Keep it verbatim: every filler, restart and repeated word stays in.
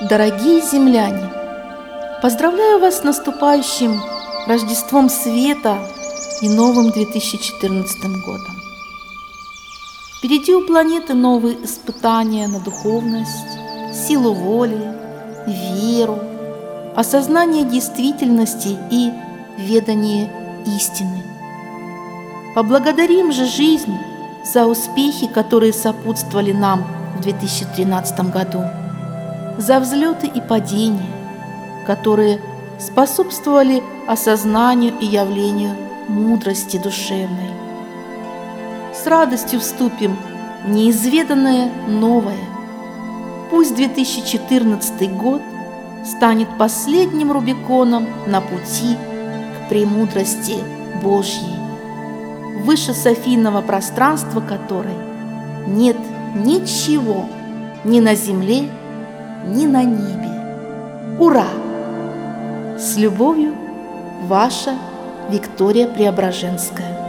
Дорогие земляне, поздравляю вас с наступающим Рождеством Света и новым две тысячи четырнадцатым годом. Впереди у планеты новые испытания на духовность, силу воли, веру, осознание действительности и ведание истины. Поблагодарим же жизнь за успехи, которые сопутствовали нам в две тысячи тринадцатом году, за взлеты и падения, которые способствовали осознанию и явлению мудрости душевной. С радостью вступим в неизведанное новое. Пусть две тысячи четырнадцатый год станет последним Рубиконом на пути к премудрости Божьей, выше софийного пространства которой нет ничего ни на земле, ни на небе. Ура! С любовью, ваша Виктория Преображенская.